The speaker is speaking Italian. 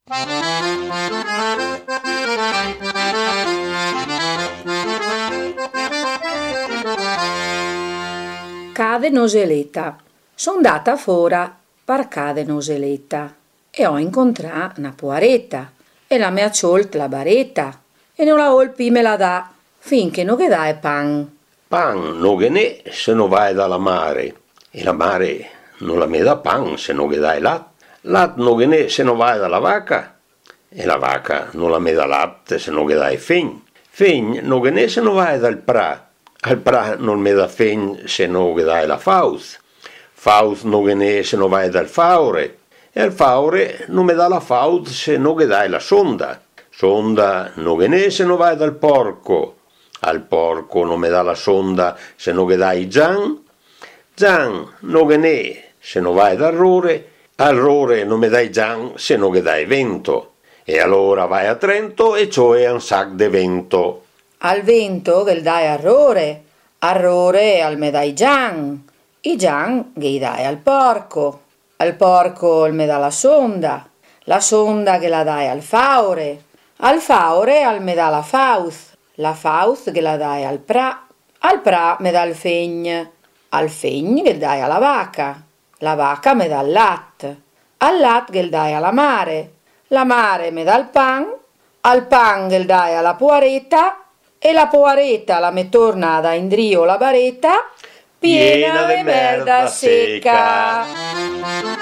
Cade noseletta. Son data fora par cade noseletta e ho incontrà una poaretta e la me acciolt la baretta e non la olpi me la dà finché non che dà e pan. Pan non che ne se non vai dalla mare e la mare non la me dà pan se non che dai latte. Latte non che ne se non vai dalla vacca e la vacca non la me dà latte se non che dai fegn. Fegn non che ne se non vai dal pra. Al pra non me dà fegn se non che dai la faus. Faus non che ne se non vai dal faure e al faure non me dà la faut se non che dai la sonda. Sonda non che ne se non vai dal porco. Al porco non me dà la sonda se non che dai gian. Gian non che ne se non vai dal rore. Al rore non me dai gian se non che dai vento. E allora vai a Trento e cioè un sac de vento. Al vento che dai arrore al me dai gian. I gian che dai al porco il me dà la sonda che la dai al faure al me dà la faust che la dai al pra me dà il fegn, al fegn che dai alla la vaca me dà il latte, al latte che dai alla mare me dà il pan, al pan che dai alla poaretta e la poaretta la me torna da indrio la baretta piena de merda secca.